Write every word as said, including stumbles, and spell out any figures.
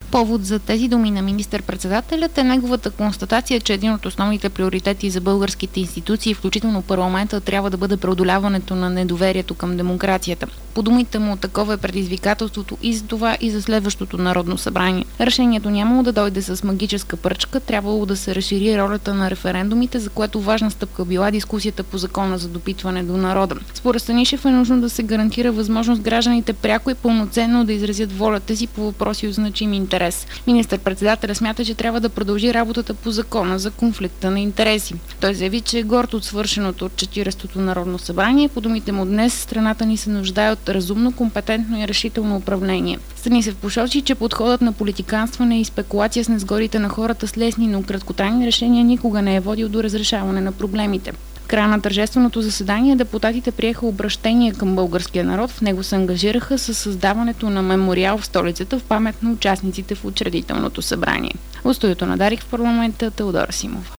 Повод за тези думи на министър-председателят е неговата констатация, че един от основните приоритети за българските институции, включително парламента, трябва да бъде преодоляването на недоверието към демокрацията. По думите му, такова е предизвикателството и за това, и за следващото Народно събрание. Решението нямало да дойде с магическа пръчка, трябвало да се разшири ролята на референдумите, за което важна стъпка била дискусията по закона за допитване до народа. Според Станишев е нужно да се гарантира възможност гражданите пряко и пълноценно да изразят волята си по въпроси от значим интерес. Министър-председателя смята, че трябва да продължи работата по закона за конфликта на интереси. Той заяви, че е горд от свършеното от четиридесетото Народно събрание. По думите му, днес страната ни се нуждае от разумно, компетентно и решително управление. Станишев посочи, че подходът на политиканстване и спекулация с несгодите на хората с лесни, но краткотрайни решения никога не е водил до разрешаване на проблемите. В края на тържественото заседание депутатите приеха обръщение към българския народ. В него се ангажираха със създаването на мемориал в столицата в памет на участниците в учредителното събрание. От студиото на Дарик в парламента Теодора Симов.